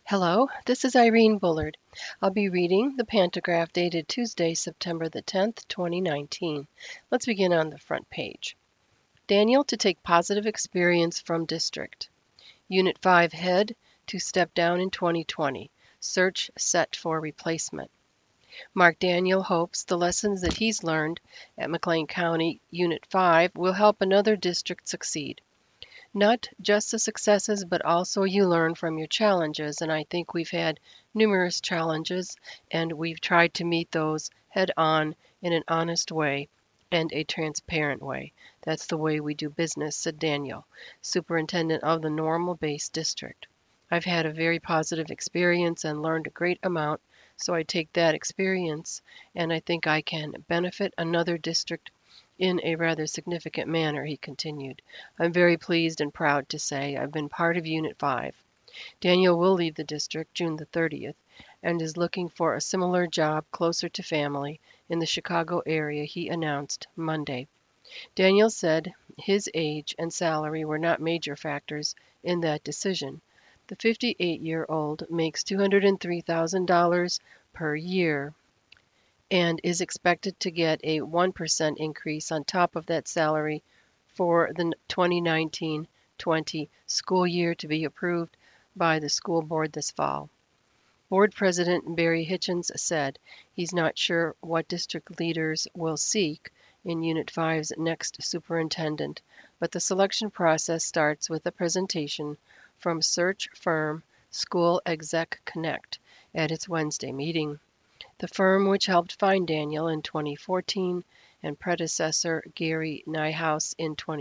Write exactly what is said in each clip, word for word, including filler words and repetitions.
Hello, this is Irene Bullard. I'll be reading the pantograph dated Tuesday, September the tenth, twenty nineteen. Let's begin on the front page. Daniel to take positive experience from district. Unit five head to step down in twenty twenty. Search set for replacement. Mark Daniel hopes the lessons that he's learned at McLean County Unit five will help another district succeed. Not just the successes, but also you learn from your challenges. And I think we've had numerous challenges, and we've tried to meet those head on in an honest way and a transparent way. That's the way we do business, said Daniel, superintendent of the Normal Base District. I've had a very positive experience and learned a great amount, so I take that experience and I think I can benefit another district in a rather significant manner, he continued. I'm very pleased and proud to say I've been part of Unit five. Daniel will leave the district June the thirtieth and is looking for a similar job closer to family in the Chicago area, he announced Monday. Daniel said his age and salary were not major factors in that decision. The fifty-eight-year-old makes two hundred three thousand dollars per year and is expected to get a one percent increase on top of that salary for the twenty nineteen twenty school year to be approved by the school board this fall. Board President Barry Hitchens said he's not sure what district leaders will seek in Unit five's next superintendent, but the selection process starts with a presentation from search firm School Exec Connect at its Wednesday meeting. The firm which helped find Daniel in twenty fourteen and predecessor Gary Nyhouse in twenty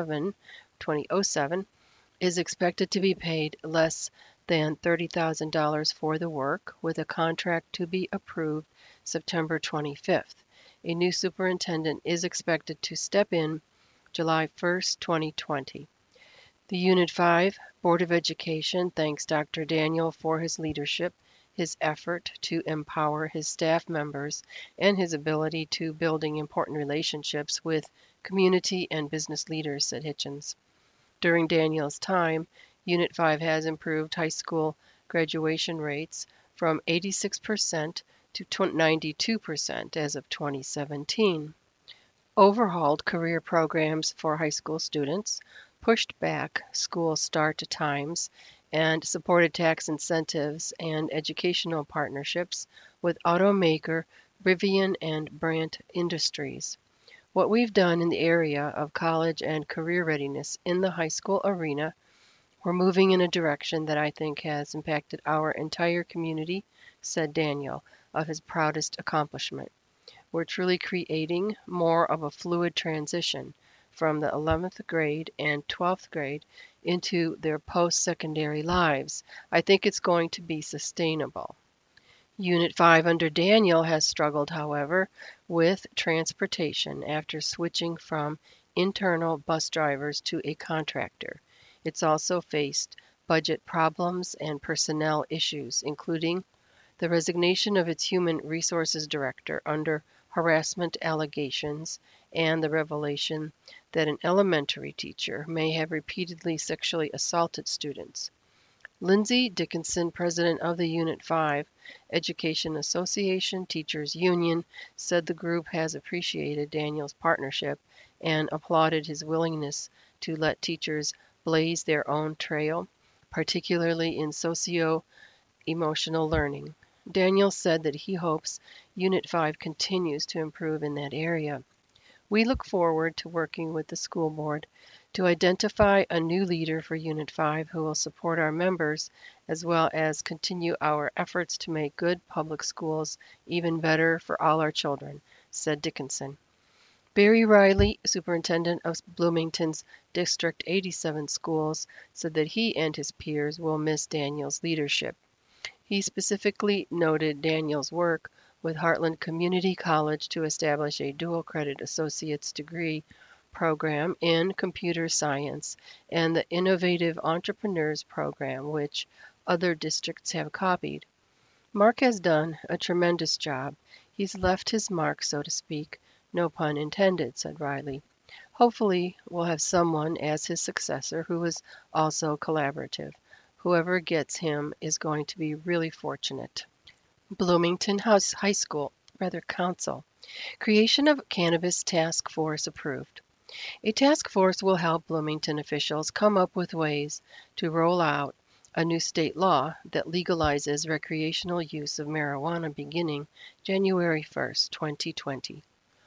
oh seven is expected to be paid less than thirty thousand dollars for the work, with a contract to be approved September twenty-fifth. A new superintendent is expected to step in July first, twenty twenty. The Unit five Board of Education thanks Doctor Daniel for his leadership, his effort to empower his staff members, and his ability to building important relationships with community and business leaders, said Hitchens. During Daniel's time, Unit five has improved high school graduation rates from eighty-six percent to ninety-two percent as of twenty seventeen. Overhauled career programs for high school students, pushed back school start times, and supported tax incentives and educational partnerships with automaker Rivian and Brandt Industries. What we've done in the area of college and career readiness in the high school arena, we're moving in a direction that I think has impacted our entire community, said Daniel, of his proudest accomplishment. We're truly creating more of a fluid transition from the eleventh grade and twelfth grade into their post-secondary lives. I think it's going to be sustainable. Unit five under Daniel has struggled, however, with transportation after switching from internal bus drivers to a contractor. It's also faced budget problems and personnel issues, including the resignation of its human resources director under harassment allegations and the revelation that an elementary teacher may have repeatedly sexually assaulted students. Lindsay Dickinson, president of the Unit five Education Association Teachers Union, said the group has appreciated Daniel's partnership and applauded his willingness to let teachers blaze their own trail, particularly in socio-emotional learning. Daniel said that he hopes Unit five continues to improve in that area. We look forward to working with the school board to identify a new leader for Unit five who will support our members as well as continue our efforts to make good public schools even better for all our children, said Dickinson. Barry Riley, superintendent of Bloomington's District eighty-seven schools, said that he and his peers will miss Daniel's leadership. He specifically noted Daniel's work with Heartland Community College to establish a dual credit associate's degree program in computer science and the Innovative Entrepreneurs program, which other districts have copied. Mark has done a tremendous job. He's left his mark, so to speak, no pun intended, said Riley. Hopefully we'll have someone as his successor who is also collaborative, Whoever gets him is going to be really fortunate. Bloomington House High School, rather Council. Creation of Cannabis Task Force approved. A task force will help Bloomington officials come up with ways to roll out a new state law that legalizes recreational use of marijuana beginning January first, twenty twenty.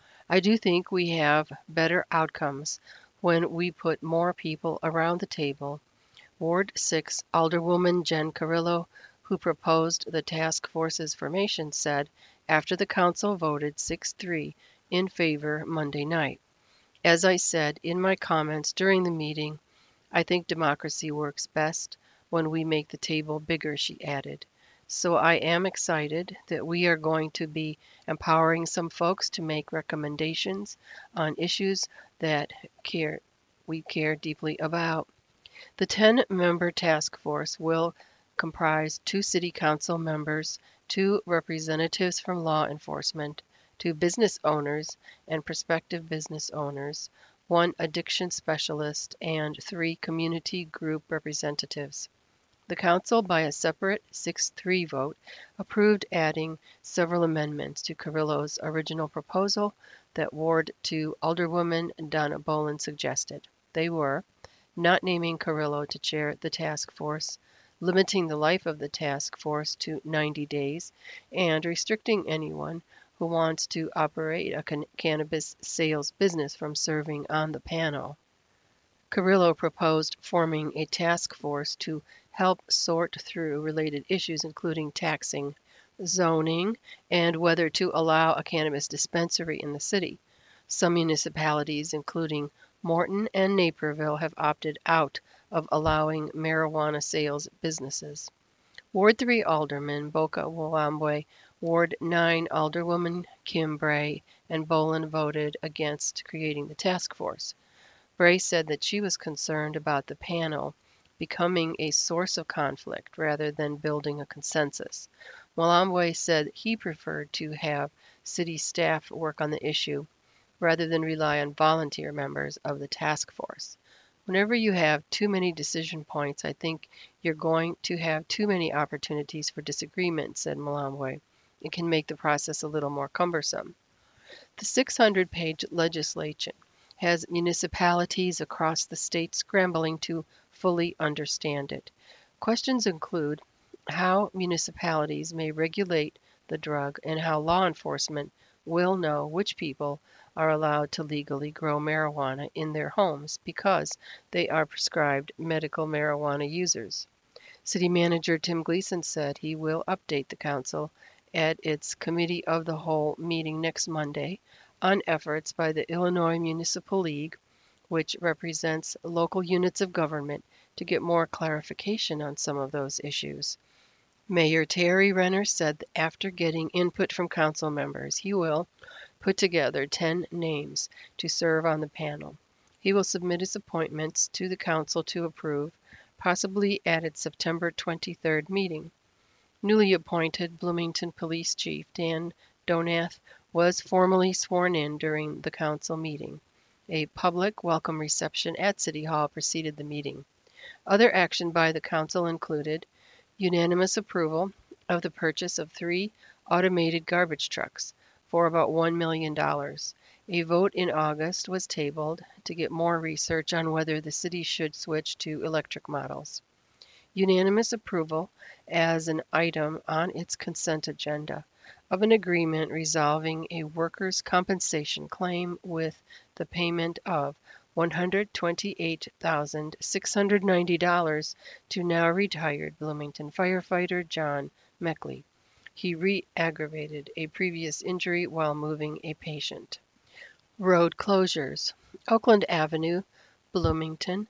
I do think we have better outcomes when we put more people around the table. Ward six Alderwoman Jen Carrillo, who proposed the task force's formation, said after the council voted six three in favor Monday night. As I said in my comments during the meeting, I think democracy works best when we make the table bigger, she added. So I am excited that we are going to be empowering some folks to make recommendations on issues that care we care deeply about. The ten-member task force will comprise two city council members, two representatives from law enforcement, two business owners and prospective business owners, one addiction specialist, and three community group representatives. The council, by a separate six three vote, approved adding several amendments to Carrillo's original proposal that Ward two Alderwoman Donna Bolin suggested. They were not naming Carrillo to chair the task force, limiting the life of the task force to ninety days, and restricting anyone who wants to operate a can- cannabis sales business from serving on the panel. Carrillo proposed forming a task force to help sort through related issues including taxing, zoning, and whether to allow a cannabis dispensary in the city. Some municipalities, including Morton and Naperville, have opted out of allowing marijuana sales businesses. Ward three Alderman Boca Wambwe, Ward nine Alderwoman Kim Bray, and Bolin voted against creating the task force. Bray said that she was concerned about the panel becoming a source of conflict rather than building a consensus. Mwambwe said he preferred to have city staff work on the issue rather than rely on volunteer members of the task force. Whenever you have too many decision points, I think you're going to have too many opportunities for disagreement, said Mwambwe. It can make the process a little more cumbersome. The six hundred page legislation has municipalities across the state scrambling to fully understand it. Questions include how municipalities may regulate the drug and how law enforcement will know which people are allowed to legally grow marijuana in their homes because they are prescribed medical marijuana users. City Manager Tim Gleason said he will update the council at its Committee of the Whole meeting next Monday on efforts by the Illinois Municipal League, which represents local units of government, to get more clarification on some of those issues. Mayor Terry Renner said that after getting input from council members, he will put together ten names to serve on the panel. He will submit his appointments to the council to approve, possibly at its September twenty-third meeting. Newly appointed Bloomington Police Chief Dan Donath was formally sworn in during the council meeting. A public welcome reception at City Hall preceded the meeting. Other action by the council included unanimous approval of the purchase of three automated garbage trucks for about one million dollars. A vote in August was tabled to get more research on whether the city should switch to electric models. Unanimous approval as an item on its consent agenda of an agreement resolving a workers' compensation claim with the payment of one hundred twenty-eight thousand six hundred ninety dollars to now retired Bloomington firefighter John Meckley. He re-aggravated a previous injury while moving a patient. Road closures. Oakland Avenue, Bloomington,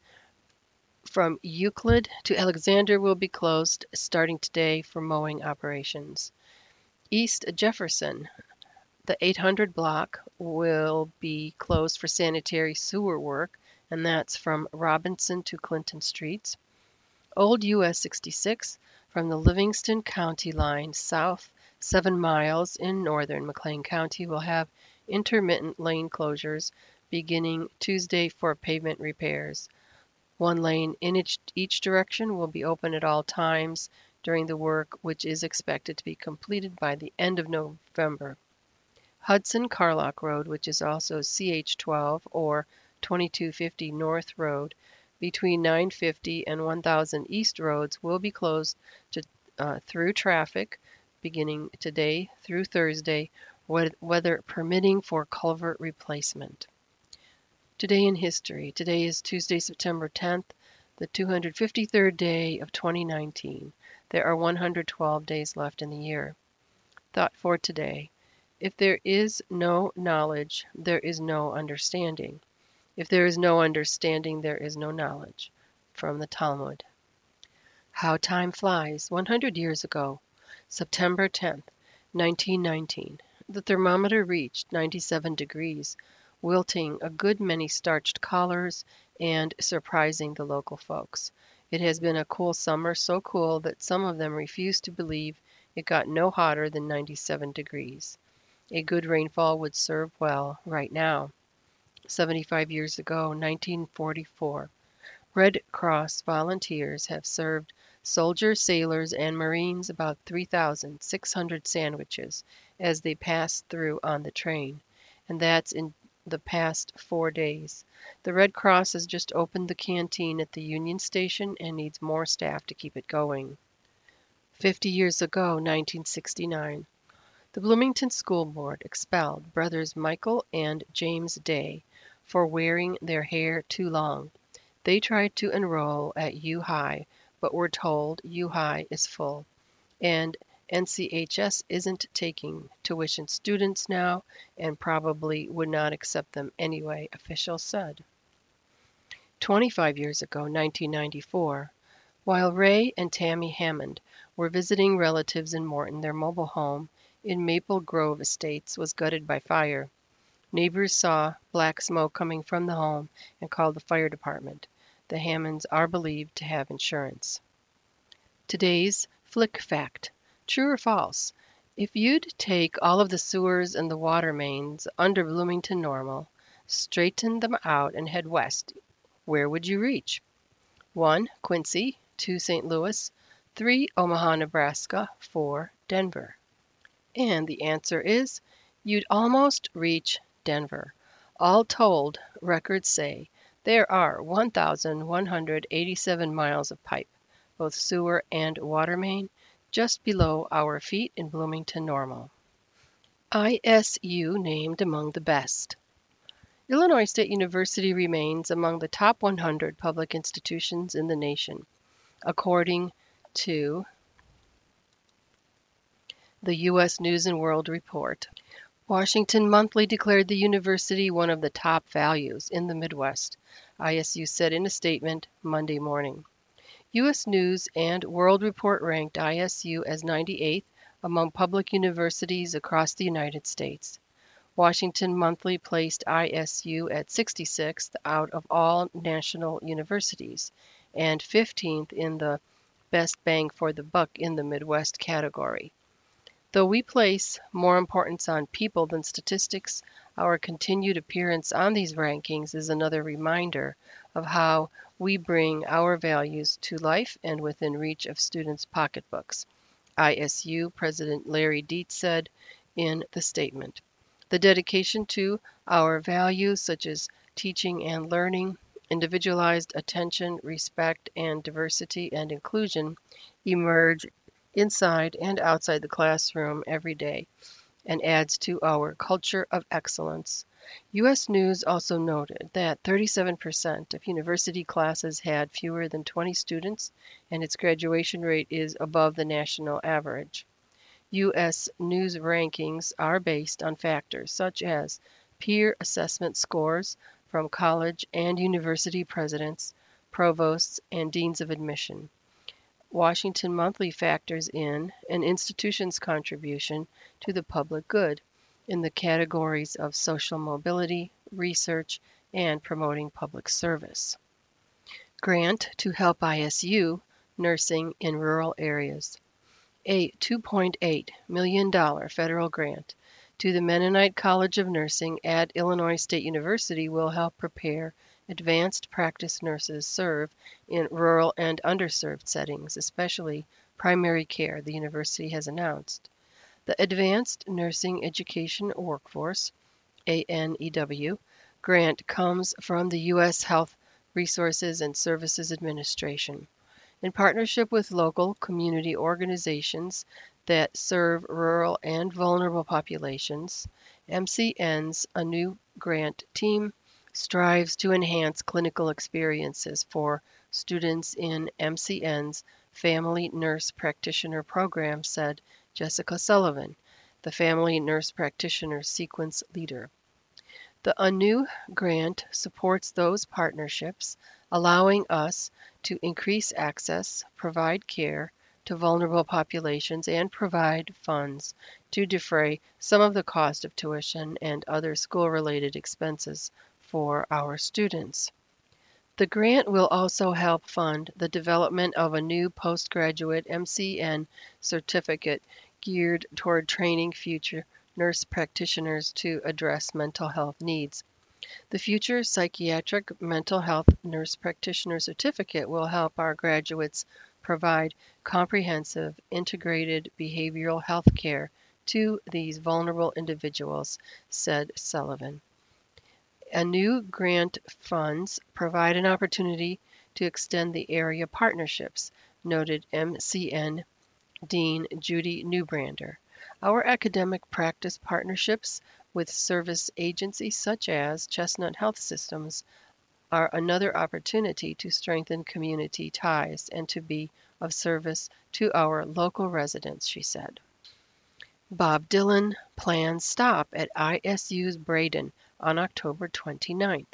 from Euclid to Alexander will be closed starting today for mowing operations. East Jefferson, the eight hundred block, will be closed for sanitary sewer work, and that's from Robinson to Clinton Streets. Old U S sixty-six, from the Livingston County line south seven miles in northern McLean County, will have intermittent lane closures beginning Tuesday for pavement repairs. One lane in each, each direction will be open at all times during the work, which is expected to be completed by the end of November. Hudson-Carlock Road, which is also C H twelve or twenty-two fifty North Road, between nine fifty and one thousand East roads will be closed to, uh, through traffic beginning today through Thursday, weather permitting, for culvert replacement. Today in history. Today is Tuesday, September tenth, the two hundred fifty-third day of twenty nineteen. There are one hundred twelve days left in the year. Thought for today. If there is no knowledge, there is no understanding. If there is no understanding, there is no knowledge. From the Talmud. How time flies. one hundred years ago, September tenth, nineteen nineteen, the thermometer reached ninety-seven degrees, wilting a good many starched collars and surprising the local folks. It has been a cool summer, so cool that some of them refuse to believe it got no hotter than ninety-seven degrees. A good rainfall would serve well right now. seventy-five years ago, nineteen forty-four, Red Cross volunteers have served soldiers, sailors, and Marines about three thousand six hundred sandwiches as they pass through on the train, and that's in the past four days. The Red Cross has just opened the canteen at the Union Station and needs more staff to keep it going. fifty years ago, nineteen sixty-nine, the Bloomington School Board expelled brothers Michael and James Day for wearing their hair too long. They tried to enroll at U High, but were told U High is full, and N C H S isn't taking tuition students now and probably would not accept them anyway, officials said. twenty-five years ago, nineteen ninety-four, while Ray and Tammy Hammond were visiting relatives in Morton, their mobile home in Maple Grove Estates was gutted by fire. Neighbors saw black smoke coming from the home and called the fire department. The Hammonds are believed to have insurance. Today's Flick Fact. True or false? If you'd take all of the sewers and the water mains under Bloomington Normal, straighten them out and head west, where would you reach? one. Quincy. two. Saint Louis. three. Omaha, Nebraska. four. Denver. And the answer is, you'd almost reach Denver. All told, records say there are one thousand one hundred eighty-seven miles of pipe, both sewer and water main, just below our feet in Bloomington Normal. I S U named among the best. Illinois State University remains among the top one hundred public institutions in the nation, according to the U S News and World Report. Washington Monthly declared the university one of the top values in the Midwest, I S U said in a statement Monday morning. U S News and World Report ranked I S U as ninety-eighth among public universities across the United States. Washington Monthly placed I S U at sixty-sixth out of all national universities and fifteenth in the best bang for the buck in the Midwest category. Though we place more importance on people than statistics, our continued appearance on these rankings is another reminder of how we bring our values to life and within reach of students' pocketbooks, I S U President Larry Dietz said in the statement. The dedication to our values, such as teaching and learning, individualized attention, respect, and diversity and inclusion, emerge inside and outside the classroom every day and adds to our culture of excellence. U S News also noted that thirty-seven percent of university classes had fewer than twenty students, and its graduation rate is above the national average. U S News rankings are based on factors such as peer assessment scores from college and university presidents, provosts, and deans of admission. Washington Monthly factors in an institution's contribution to the public good in the categories of social mobility, research, and promoting public service. Grant to help I S U nursing in rural areas. A two point eight million dollars federal grant to the Mennonite College of Nursing at Illinois State University will help prepare advanced practice nurses serve in rural and underserved settings, especially primary care, the university has announced. The Advanced Nursing Education Workforce (A N E W) grant comes from the U S Health Resources and Services Administration. In partnership with local community organizations that serve rural and vulnerable populations, M C N's A New Grant team strives to enhance clinical experiences for students in M C N's Family Nurse Practitioner program, said Jessica Sullivan, the Family Nurse Practitioner Sequence leader. The A New Grant supports those partnerships, allowing us to increase access, provide care to vulnerable populations, and provide funds to defray some of the cost of tuition and other school-related expenses for our students. The grant will also help fund the development of a new postgraduate M C N certificate geared toward training future nurse practitioners to address mental health needs. The future Psychiatric Mental Health Nurse Practitioner Certificate will help our graduates provide comprehensive, integrated behavioral health care to these vulnerable individuals, said Sullivan. A New Grant funds provide an opportunity to extend the area partnerships, noted M C N Dean Judy Newbrander. Our academic practice partnerships with service agencies such as Chestnut Health Systems are another opportunity to strengthen community ties and to be of service to our local residents, she said. Bob Dylan plans stop at I S U's Braden on October twenty-ninth.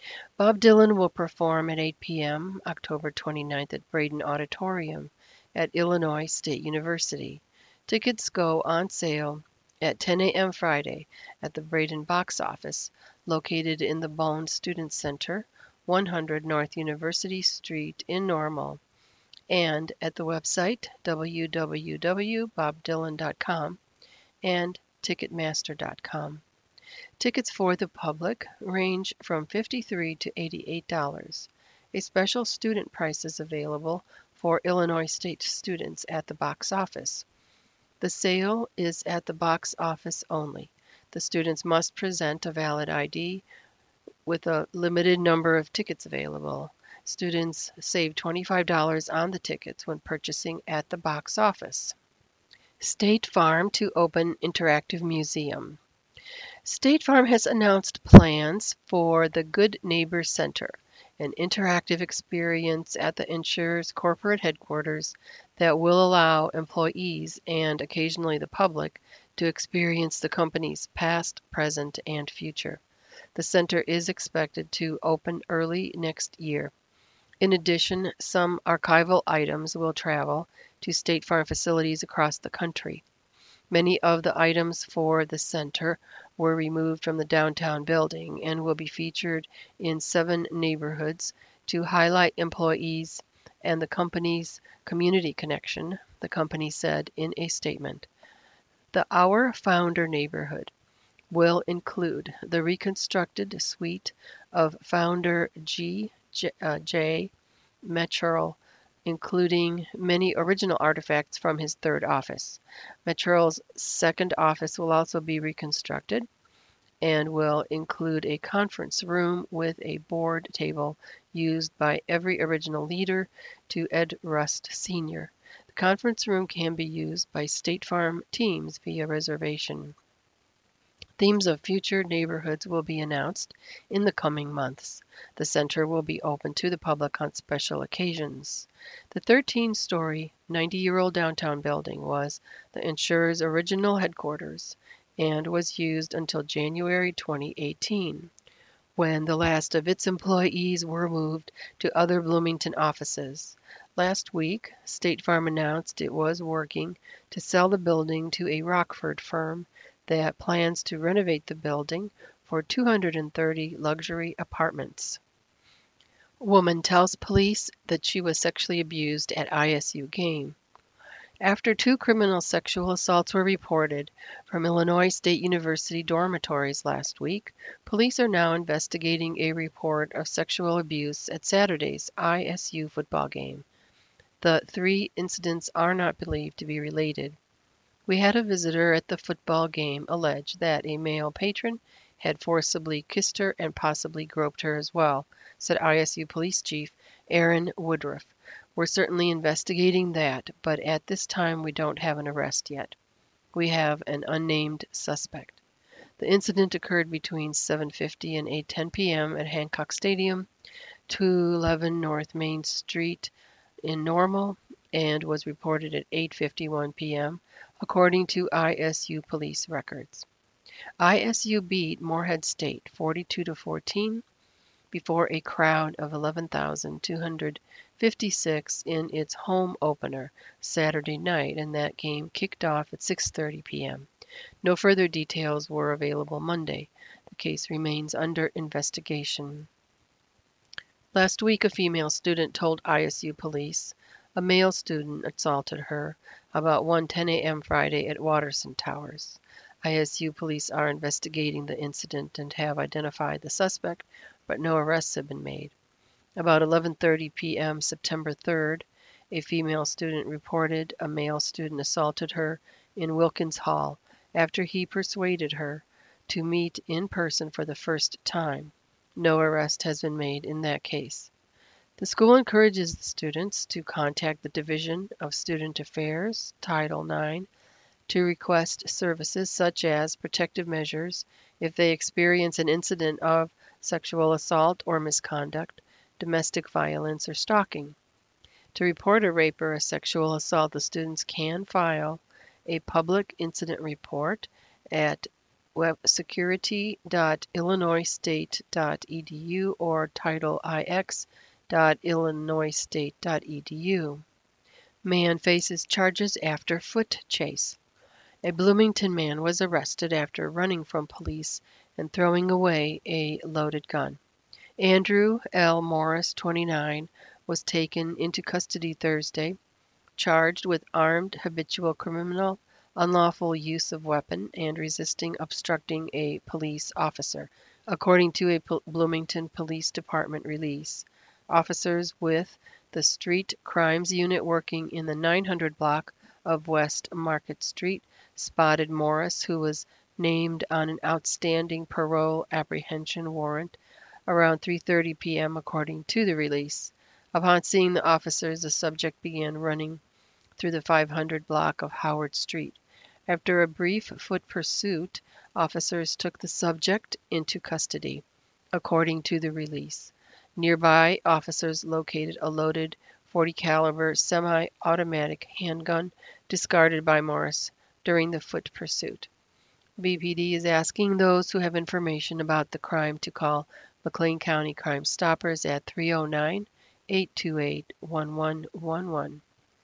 Bob Dylan will perform at eight p m October twenty-ninth at Braden Auditorium at Illinois State University. Tickets go on sale at ten a m Friday at the Braden box office, located in the Bone Student Center, one hundred North University Street in Normal, and at the website w w w dot bob dylan dot com and ticketmaster dot com. Tickets for the public range from fifty-three dollars to eighty-eight dollars. A special student price is available for Illinois State students at the box office. The sale is at the box office only. The students must present a valid I D with a limited number of tickets available. Students save twenty-five dollars on the tickets when purchasing at the box office. State Farm to open interactive museum. State Farm has announced plans for the Good Neighbor Center, an interactive experience at the insurer's corporate headquarters that will allow employees and occasionally the public to experience the company's past, present, and future. The center is expected to open early next year. In addition, some archival items will travel to State Farm facilities across the country. Many of the items for the center were removed from the downtown building and will be featured in seven neighborhoods to highlight employees and the company's community connection, the company said in a statement. The Our Founder neighborhood will include the reconstructed suite of Founder G. J. Uh, J. Metroll, including many original artifacts from his third office. Metroll's second office will also be reconstructed and will include a conference room with a board table used by every original leader to Ed Rust Senior The conference room can be used by State Farm teams via reservation. Themes of future neighborhoods will be announced in the coming months. The center will be open to the public on special occasions. The thirteen-story, ninety-year-old downtown building was the insurer's original headquarters and was used until January twenty eighteen, when the last of its employees were moved to other Bloomington offices. Last week, State Farm announced it was working to sell the building to a Rockford firm that plans to renovate the building for two hundred thirty luxury apartments. Woman tells police that she was sexually abused at I S U game. After two criminal sexual assaults were reported from Illinois State University dormitories last week, police are now investigating a report of sexual abuse at Saturday's I S U football game. The three incidents are not believed to be related. We had a visitor at the football game allege that a male patron had forcibly kissed her and possibly groped her as well, said I S U Police Chief Aaron Woodruff. We're certainly investigating that, but at this time we don't have an arrest yet. We have an unnamed suspect. The incident occurred between seven fifty and eight ten p m at Hancock Stadium, two eleven North Main Street in Normal, and was reported at eight fifty-one p m, according to I S U police records. I S U beat Morehead State forty-two to fourteen before a crowd of eleven thousand two hundred fifty-six in its home opener Saturday night, and that game kicked off at six thirty p m. No further details were available Monday. The case remains under investigation. Last week, a female student told I S U police a male student assaulted her about one ten a m Friday at Watterson Towers. I S U police are investigating the incident and have identified the suspect, but no arrests have been made. About eleven thirty p m September third, a female student reported a male student assaulted her in Wilkins Hall after he persuaded her to meet in person for the first time. No arrest has been made in that case. The school encourages the students to contact the Division of Student Affairs, Title nine, to request services such as protective measures if they experience an incident of sexual assault or misconduct, domestic violence, or stalking. To report a rape or a sexual assault, the students can file a public incident report at security dot illinois state dot e d u or title ix dot illinois state dot e d u. Man faces charges after foot chase. A Bloomington man was arrested after running from police and throwing away a loaded gun. Andrew L. Morris, twenty-nine, was taken into custody Thursday, charged with armed habitual criminal, unlawful use of weapon, and resisting obstructing a police officer, according to a P- Bloomington Police Department release. Officers with the Street Crimes Unit working in the nine hundred block of West Market Street spotted Morris, who was named on an outstanding parole apprehension warrant, around three thirty p m according to the release. Upon seeing the officers, the subject began running through the five hundred block of Howard Street. After a brief foot pursuit, officers took the subject into custody, according to the release. Nearby, officers located a loaded forty caliber semi-automatic handgun discarded by Morris during the foot pursuit. B P D is asking those who have information about the crime to call McLean County Crime Stoppers at three oh nine, eight two eight, one one one one.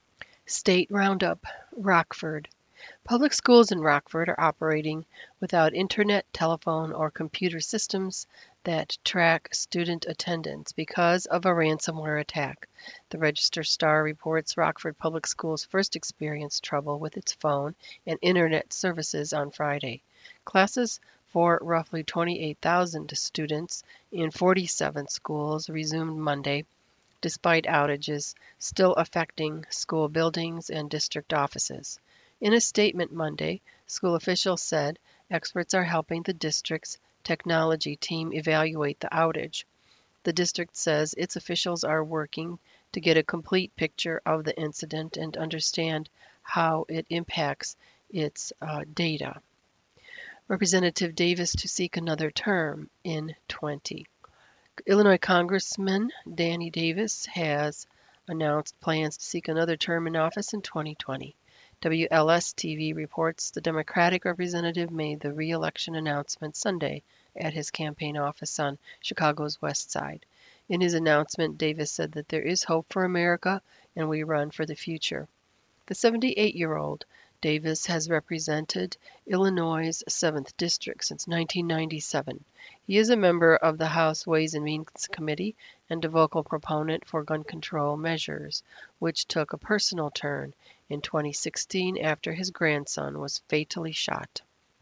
State Roundup, Rockford. Public schools in Rockford are operating without internet, telephone, or computer systems that track student attendance because of a ransomware attack. The Register Star reports Rockford Public Schools first experienced trouble with its phone and internet services on Friday. Classes for roughly twenty-eight thousand students in forty-seven schools resumed Monday, despite outages still affecting school buildings and district offices. In a statement Monday, school officials said experts are helping the district's technology team evaluate the outage. The district says its officials are working to get a complete picture of the incident and understand how it impacts its uh, data. Representative Davis to seek another term in twenty. Illinois Congressman Danny Davis has announced plans to seek another term in office in twenty twenty. W L S T V reports the Democratic representative made the re-election announcement Sunday at his campaign office on Chicago's West Side. In his announcement, Davis said that there is hope for America and we run for the future. The seventy-eight-year-old Davis has represented Illinois' seventh District since nineteen ninety-seven. He is a member of the House Ways and Means Committee and a vocal proponent for gun control measures, which took a personal turn in twenty sixteen after his grandson was fatally shot.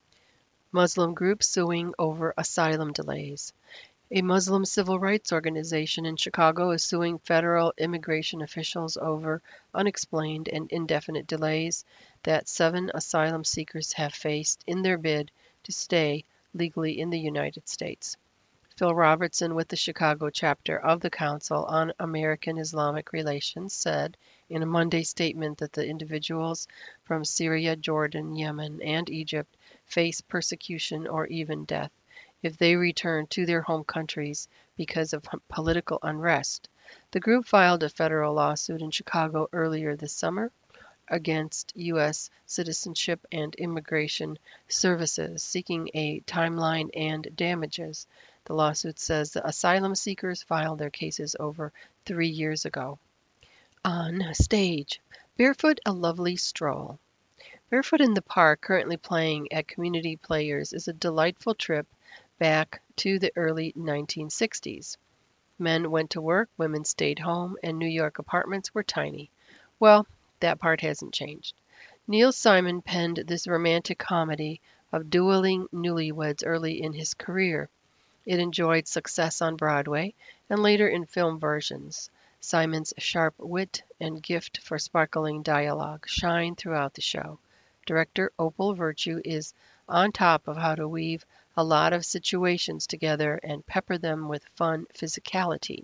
Muslim group suing over asylum delays. A Muslim civil rights organization in Chicago is suing federal immigration officials over unexplained and indefinite delays that seven asylum seekers have faced in their bid to stay legally in the United States. Phil Robertson with the Chicago chapter of the Council on American Islamic Relations said in a Monday statement that the individuals from Syria, Jordan, Yemen, and Egypt face persecution or even death if they return to their home countries because of political unrest. The group filed a federal lawsuit in Chicago earlier this summer against U S Citizenship and Immigration Services, seeking a timeline and damages. The lawsuit says the asylum seekers filed their cases over three years ago. On stage, Barefoot a Lovely Stroll. Barefoot in the Park, currently playing at Community Players, is a delightful trip back to the early nineteen sixties. Men went to work, women stayed home, and New York apartments were tiny. Well, that part hasn't changed. Neil Simon penned this romantic comedy of dueling newlyweds early in his career. It enjoyed success on Broadway and later in film versions. Simon's sharp wit and gift for sparkling dialogue shine throughout the show. Director Opal Virtue is on top of how to weave a lot of situations together and pepper them with fun physicality.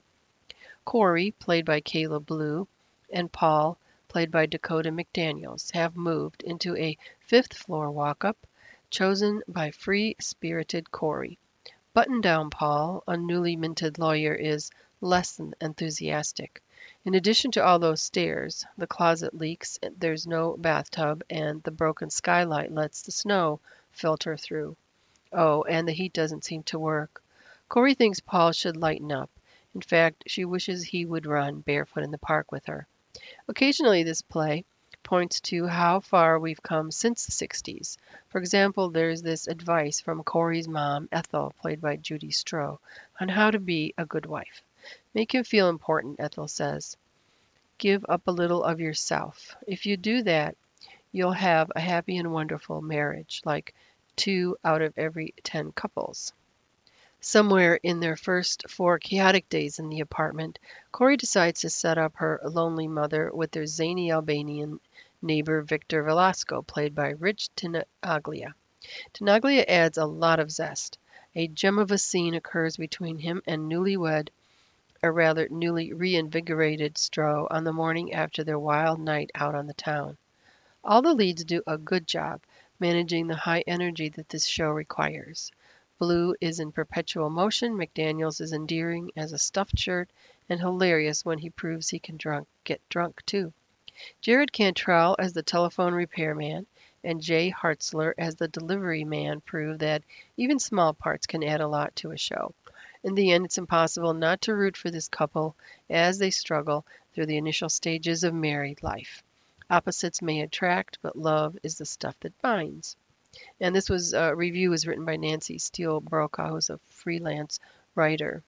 Corey, played by Caleb Blue, and Paul, played by Dakota McDaniels, have moved into a fifth floor walk-up chosen by free-spirited Corey. Button-down Paul, a newly minted lawyer, is less than enthusiastic. In addition to all those stairs, the closet leaks, there's no bathtub, and the broken skylight lets the snow filter through. Oh, and the heat doesn't seem to work. Corey thinks Paul should lighten up. In fact, she wishes he would run barefoot in the park with her. Occasionally, this play points to how far we've come since the sixties. For example, there's this advice from Corey's mom, Ethel, played by Judy Stroh, on how to be a good wife. Make him feel important, Ethel says. Give up a little of yourself. If you do that, you'll have a happy and wonderful marriage, like two out of every ten couples. Somewhere in their first four chaotic days in the apartment, Corey decides to set up her lonely mother with their zany Albanian neighbor Victor Velasco, played by Rich Tenaglia. Tenaglia adds a lot of zest. A gem of a scene occurs between him and newlywed, or rather newly reinvigorated Stroh on the morning after their wild night out on the town. All the leads do a good job managing the high energy that this show requires. Blue is in perpetual motion, McDaniels is endearing as a stuffed shirt, and hilarious when he proves he can drunk, get drunk too. Jared Cantrell as the telephone repairman and Jay Hartzler as the delivery man prove that even small parts can add a lot to a show. In the end, it's impossible not to root for this couple as they struggle through the initial stages of married life. Opposites may attract, but love is the stuff that binds. And this was a uh, review was written by Nancy Steele Brokaw, who's a freelance writer.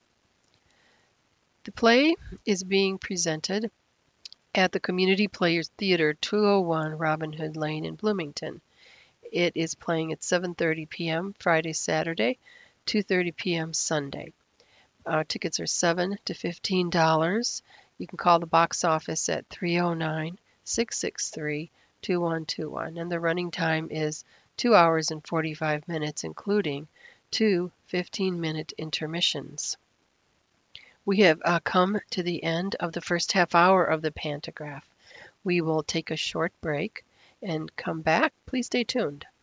The play is being presented at the Community Players Theater, two oh one Robin Hood Lane in Bloomington. It is playing at seven thirty p.m. Friday, Saturday, two thirty p.m. Sunday. Uh, tickets are seven to fifteen dollars. You can call the box office at three oh nine, six six three, two one two one, and the running time is two hours and forty-five minutes, including two fifteen-minute intermissions. We have uh, come to the end of the first half hour of the Pantograph. We will take a short break and come back. Please stay tuned.